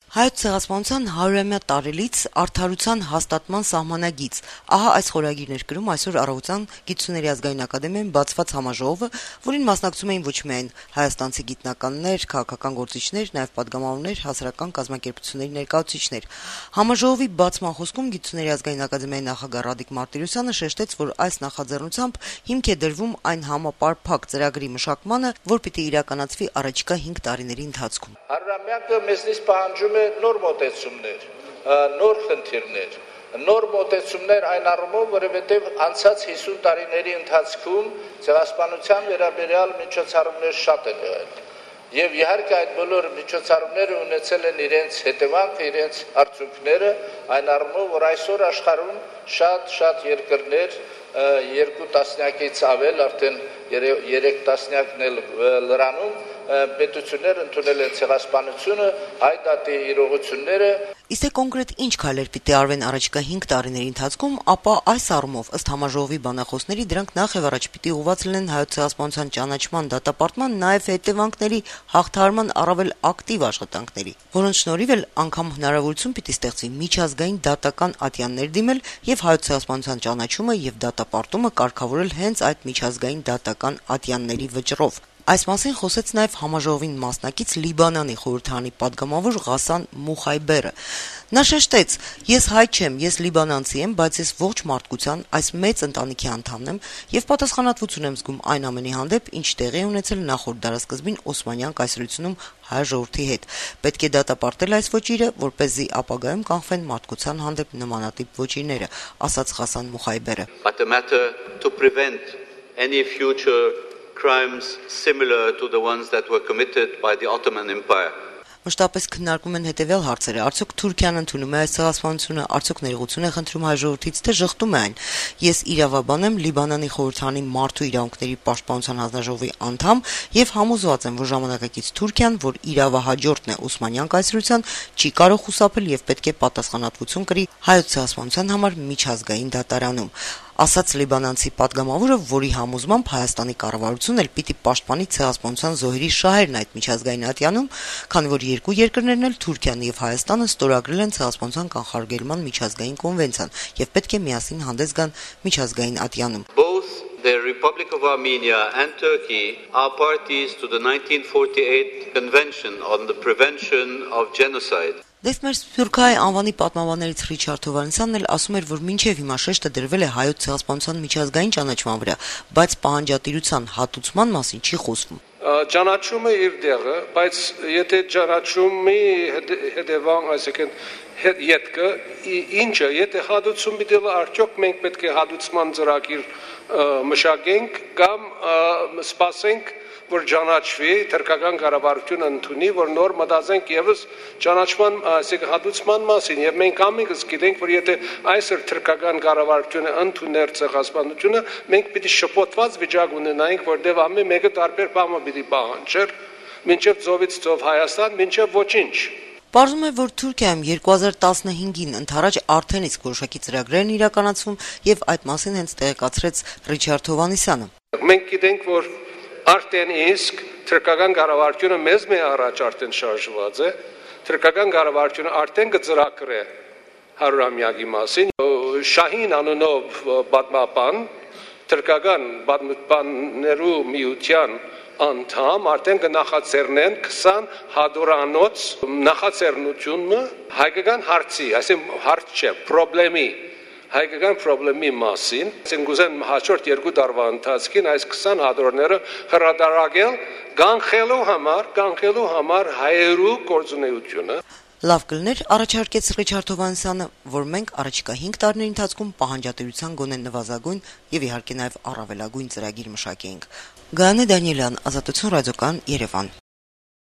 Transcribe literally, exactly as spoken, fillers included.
Հայոց ցեղասպանության հարյուրամյա տարելից արդարության հաստատման սահմանագիծ։ Ահա այս խորագիրն էր գրում այսօր առավոտյան Գիտությունների ազգային ակադեմիայում բացված համաժողովը, որին մասնակցում էին ոչ միայն հայաստանցի գիտնականներ, քաղաքական գործիչներ, նաև պատգամավորներ, հասարակական կազմակերպությունների ներկայացուցիչներ։ Համաժողովի բացման խոսքում Գիտությունների ազգային ակադեմիայի նախագահ Ռադիկ Մարտիրոսյանը շեշտեց, որ այս նախաձեռնությամբ հիմք է դրվում այն համապարփակ ծրագրի մշակմանը, որ պիտի իրականացվի առաջիկա հինգ տարիների ընթացքում։ Հարյուրամյակը մեզնից պահանջում է նոր մոտեցումներ, նոր խնդիրներ, նոր մոտեցումներ այն առումով, որովհետև անցած հիսուն տարիների ընթացքում ցեղասպանության վերաբերյալ միջոցառումներ շատ են եղել։ Եվ իհարկե այդ բոլոր միջոցառումները ունեցել են իրենց հետևանքը, իրենց արդյունքները, այն առումով, որ այսօր աշխարհում շատ-շատ երկրներ, երկու տասնյակից ավել, արդեն երեք տասնյակն էլ լրանում, պետությունները ընդունել են ցեղասպանությունը, հայ դատի իրողությունները։ Իսկ թե կոնկրետ ինչ քայլեր պիտի արվեն առաջիկա հինգ տարիների ընթացքում, ապա այս առումով ըստ համաժողովի բանախոսների դրանք նախ եւ առաջ պիտի ուղղված լինեն հայոց ցեղասպանության ճանաչման, դատապարտման, նաեւ հետևանքների հաղթահարման առավել ակտիվ աշխատանքների, որոնց շնորհիվ էլ անգամ հնարավորություն պիտի ստեղծվի միջազգային դատական ատյաններ դիմել եւ հայոց ցեղասպանության ճանաչումը եւ դատապարտումը կարգավորել հենց այդ միջազգային դատական ատյանների վճռով։ Այս մասին խոսեց նաև համաժողովին մասնակից Լիբանանի խորհրդարանի պատգամավոր Ղասան Մուխայբերը։ Նա շեշտեց. «Ես հայ չեմ, ես լիբանանցի եմ, բայց ես ողջ մարդկության այս մեծ ընտանիքի անդամն եմ եւ պատասխանատվություն եմ զգում այն ամենի հանդեպ, ինչ տեղի է ունեցել նախորդ դարասկզբին Օսմանյան կայսրությունում հայ ժողովրդի հետ։ Պետք է դատապարտել այս ոճիրը, որպեսզի ապագայում կանխվեն մարդկության հանդեպ նմանատիպ ոճիրները», ասաց Ղասան Մուխայբերը։ But the matter to prevent any future crimes similar to the ones that were committed by the Ottoman Empire. Մշտապես քննարկում են հետևյալ հարցերը. արդյոք Թուրքիան ընդունում է այս ցեղասպանությունը, արդյոք ներողություն է խնդրում հայ ժողովրդից, թե ժխտում է այն։ Ես իրավաբան եմ, Լիբանանի խորհրդարանի մարդու իրավունքների պաշտպանության հանձնաժողովի անդամ եւ համոզված եմ, որ ժամանակակից Թուրքիան, որ իրավահաջորդն է Օսմանյան կայսրության, չի կարող խուսափել եւ պետք է պատասխանատվություն կրի հայոց ցեղասպանության համար միջազգային դատարանում, ասաց լիբանանցի պատգամավորը, որի համոզմամբ Հայաստանի կառավարությունն էլ պիտի պաշտպանի ցեղասպանության զոհերի շահերն այդ միջազգային ատյանում, քանի որ երկու երկրներն էլ Թուրքիան եւ Հայաստանը ստորագրել են ցեղասպանության կանխարգելման միջազգային կոնվենցիան եւ պետք է միասին հանդես գան միջազգային ատյանում։ Both the Republic of Armenia and Turkey are parties to the nineteen forty-eight Convention on the Prevention of Genocide. Դες մեր Սփյուռքահայ անվանի պատմաբաններից Ռիչարդ Հովհաննիսյանն էլ ասում էր, որ մինչև հիմա շեշտը դրվել է հայոց ցեղասպանության միջազգային ճանաչման վրա, բայց պահանջատիրության հատուցման մասին չի խոսվում։ Ճանաչումը իր դեղը, բայց եթե ճանաչումի հետևան, այսինքն յետքը ինչը, եթե հատուցում դիտել արդյոք մենք պետք է հատուցման ծրագիր մշակենք կամ սպասենք որ ճանաչվի թրկական կառավարությունը ընդունի, որ նոր մտածենք եւս ճանաչման, այսինքն հատուցման մասին, եւ մենք ամենքս գիտենք, որ եթե այսօր թրկական կառավարությունը ընդուներ ցեղասպանությունը, մենք պիտի շփոթված վիճակ ունենայինք, որտեղ ամեն մեկը տարբեր բանը պիտի պահանջեր, մինչեւ ծովից ծով Հայաստան, մինչեւ ոչինչ։ Պարզվում է, որ Թուրքիայում երկու հազար տասնհինգին ընդառաջ արդեն իսկ որոշակի ծրագրեր են իրականացվում եւ այդ մասին հենց տեղեկացրեց Ռիչարդ Հովհաննիսյանը։ Մենք գիտենք, որ արդեն իսկ թրկական կառավարությունը մեզ մի առաջ արդեն շարժված է, թրկական կառավարությունը արդեն կծրագրե հարյուրամյակի մասին, Շահին անունով պատմաբան, թրկական պատմաբաններու միության անդամ արդեն կնախաձեռնեն քսան հադորանոց նախաձեռնությունը հայկական հարցի, այսինքն հարց չէ, խնդրի հայկական խնդրի մասին, այսինքն գուզեն հաջորդ երկու տարվա ընթացքին այս քսան հադորները հրադարագել կանխելու համար, կանխելու համար հայերու գործունեությունը։ Լավ կլներ, առաջարկեց Ռիչարդ Հովհաննիսյանը, որ մենք առաջիկա հինգ տարիների ընթացքում պահանջատիրության գոնե նվազագույն եւ իհարկե նաեւ առավելագույն ծրագիր մշակենք։ Գայանե Դանիելյան, Ազատություն ռադիոկայան, Երևան։